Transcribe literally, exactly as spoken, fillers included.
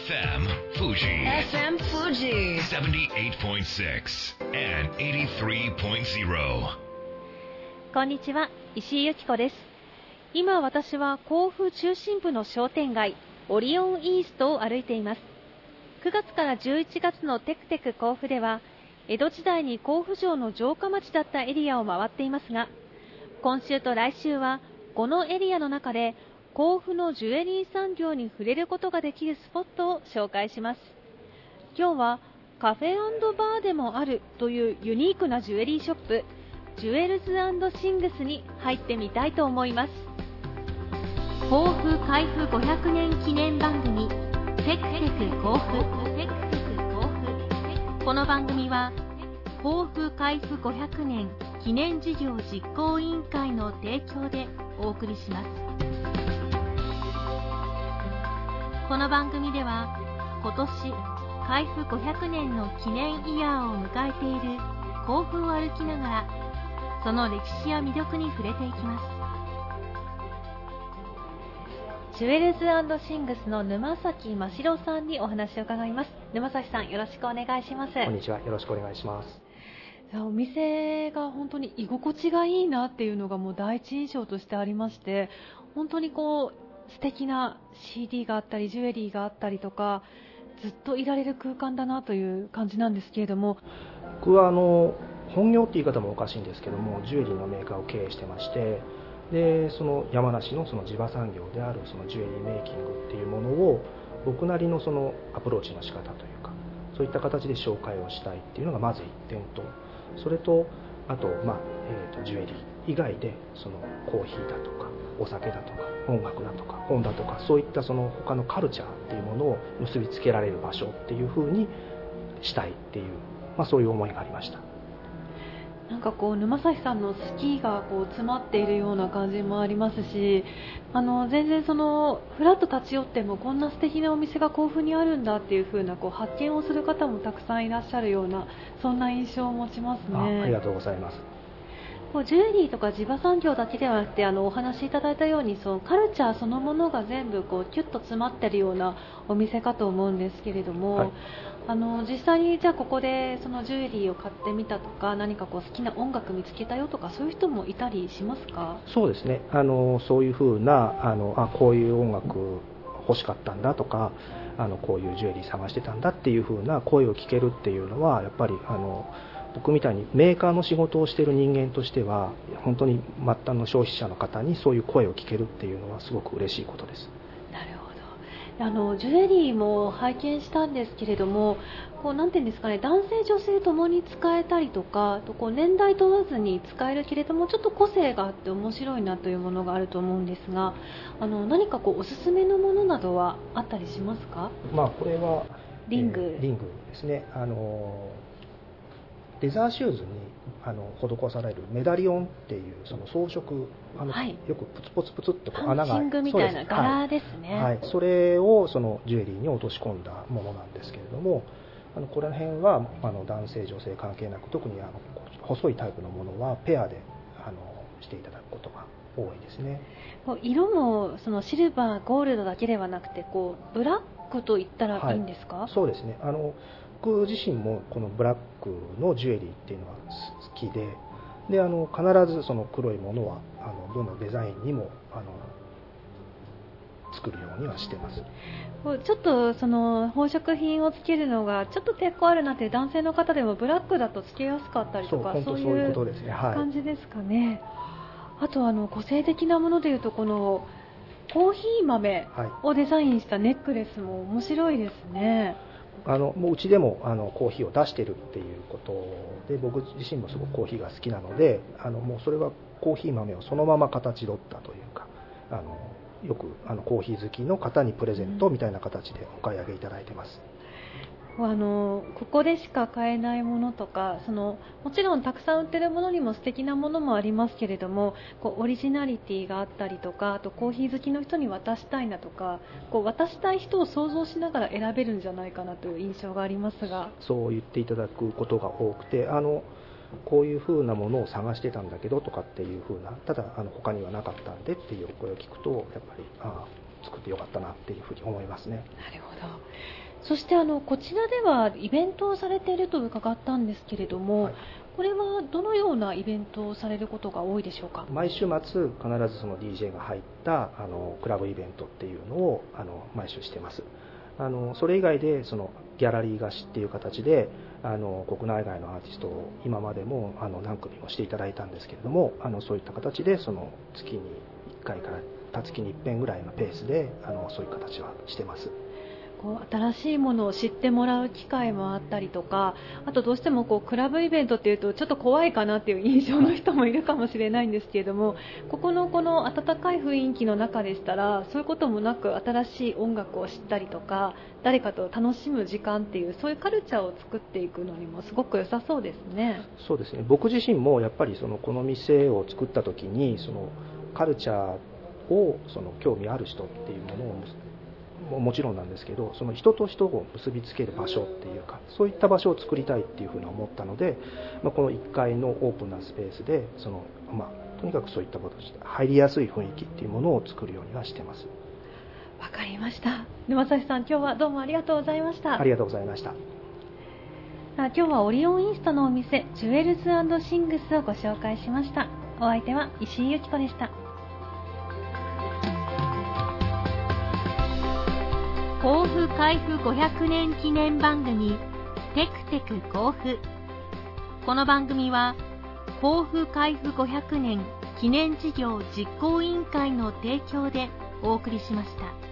M Fuji F M Fuji seventy-eight point six and eighty-three point zero。 こんにちは、石井由紀子です。今私は甲府中心部の商店街オリオンイーストを歩いています。くがつからじゅういちがつのテクテク甲府では江戸時代に甲府城の城下町だったエリアを回っていますが、今週と来週はこのエリアの中で甲府のジュエリー産業に触れることができるスポットを紹介します。今日はカフェ&バーでもあるというユニークなジュエリーショップ、ジュエルズ&シングスに入ってみたいと思います。甲府開府ごひゃくねん記念番組テクテク甲府。この番組は甲府開府ごひゃくねん記念事業実行委員会の提供でお送りします。この番組では今年開府ごひゃくねんの記念イヤーを迎えている甲府を歩きながらその歴史や魅力に触れていきます。ジュエルズ&シングスの沼崎真史さんにお話を伺います。沼崎さん、よろしくお願いします。 こんにちは、よろしくお願いします。 お店が本当に居心地がいいなっていうのがもう第一印象としてありまして、本当にこう素敵な シーディー があったりジュエリーがあったりとか、ずっといられる空間だなという感じなんですけれども、 僕はあの本業っていう言い方もおかしいんですけども、ジュエリーのメーカーを経営してまして、でその山梨のその地場産業であるそのジュエリーメイキングっていうものを僕なりのそのアプローチの仕方というか、そういった形で紹介をしたいっていうのがまずいってんと、それとあと、まあえー、とジュエリー以外でそのコーヒーだとかお酒だとか音楽だとか本だとか、そういったその他のカルチャーっていうものを結びつけられる場所っていう風にしたいっていう、まあ、そういう思いがありました。 なんかこう沼崎さんの好きがこう詰まっているような感じもありますし、あの全然そのフラッと立ち寄ってもこんな素敵なお店が甲府にあるんだっていう風なこう発見をする方もたくさんいらっしゃるような、そんな印象を持ちますね。 あ, ありがとうございます。 こうジュエリーとか地場産業だけではなくて、あのお話しいただいたようにそのカルチャーそのものが全部こうキュッと詰まっているようなお店かと思うんですけれども、はい、あの実際にじゃあここでそのジュエリーを買ってみたとか、何かこう好きな音楽見つけたよとか、そういう人もいたりしますか？ そうですね、あのそういうふうなあのあこういう音楽欲しかったんだとか、あのこういうジュエリー探してたんだっていうふうな声を聞けるっていうのは、やっぱりあの僕みたいにメーカーの仕事をしている人間としては、本当に末端の消費者の方にそういう声を聞けるっていうのはすごく嬉しいことです。 なるほど。あのジュエリーも拝見したんですけれども、こうなんていうんですかね、男性女性ともに使えたりとか、とこう年代問わずに使えるけれどもちょっと個性があって面白いなというものがあると思うんですが、あの何かこうおすすめのものなどはあったりしますか？ まあこれはリング、 えー、リングですね。あのレザーシューズにあの施されるメダリオンっていうその装飾、あの、はい、よくプツプツプツっとこう穴が、 パンチングみたいな柄ですね。 はいはい、それをそのジュエリーに落とし込んだものなんですけれども、あのこの辺はあの男性女性関係なく、特にあの細いタイプのものはペアであのしていただくことが多いですね。 色もそのシルバーゴールドだけではなくて、こうブラックと言ったらいいんですか？ はい、そうですね。あの僕自身もこのブラックのジュエリーっていうのは好きで、であの必ずその黒いものはあのどのデザインにもあの作るようにはしてます。 ちょっとその宝飾品をつけるのがちょっと抵抗あるなっていう男性の方でもブラックだとつけやすかったりとか、そういう感じですかね。あとあの個性的なものでいうと、このコーヒー豆をデザインしたネックレスも面白いですね。 あのもううちでもあのコーヒーを出してるっていうことで、僕自身もすごくコーヒーが好きなので、あのもうそれはコーヒー豆をそのまま形取ったというか、あのよくあのコーヒー好きの方にプレゼントみたいな形でお買い上げいただいてます。 あのここでしか買えないものとか、そのもちろんたくさん売ってるものにも素敵なものもありますけれども、こうオリジナリティがあったりとか、あとコーヒー好きの人に渡したいなとか、こう渡したい人を想像しながら選べるんじゃないかなという印象がありますが、 そう言っていただくことが多くて、あのこういう風なものを探してたんだけどとかっていう風な、ただあの他にはなかったんでっていうお声を聞くと、やっぱりあ作ってよかったなっていうふうに思いますね。 なるほど。そしてあのこちらではイベントをされていると伺ったんですけれども、はい、これはどのようなイベントをされることが多いでしょうか。 毎週末必ずその ディージェー が入ったあのクラブイベントっていうのをあの毎週してます。あのそれ以外でそのギャラリー貸しっていう形であの国内外のアーティストを今までもあの何組もしていただいたんですけれども、あのそういった形でその月にいっかいから月にいっぺんぐらいのペースであのそういう形はしてます。 こう新しいものを知ってもらう機会もあったりとか、あとどうしてもこうクラブイベントっていうとちょっと怖いかなっていう印象の人もいるかもしれないんですけれども、ここのこの温かい雰囲気の中でしたらそういうこともなく新しい音楽を知ったりとか誰かと楽しむ時間っていうそういうカルチャーを作っていくのにもすごく良さそうですね。 そうですね。僕自身もやっぱりそのこの店を作った時にそのカルチャーをその興味ある人っていうものをももちろんなんですけど、その人と人を結びつける場所っていうかそういった場所を作りたいっていうふうに思ったので、まあ、このいっかいのオープンなスペースでその、まあ、とにかくそういったことして入りやすい雰囲気っていうものを作るようにはしてます。 わかりました。沼崎さん、今日はどうもありがとうございました。 ありがとうございました。 今日はオリオンインストのお店ジュエルズ&シングスをご紹介しました。お相手は石井由紀子でした。甲府開府ごひゃくねん記念番組テクテク甲府。この番組は甲府開府ごひゃくねん記念事業実行委員会の提供でお送りしました。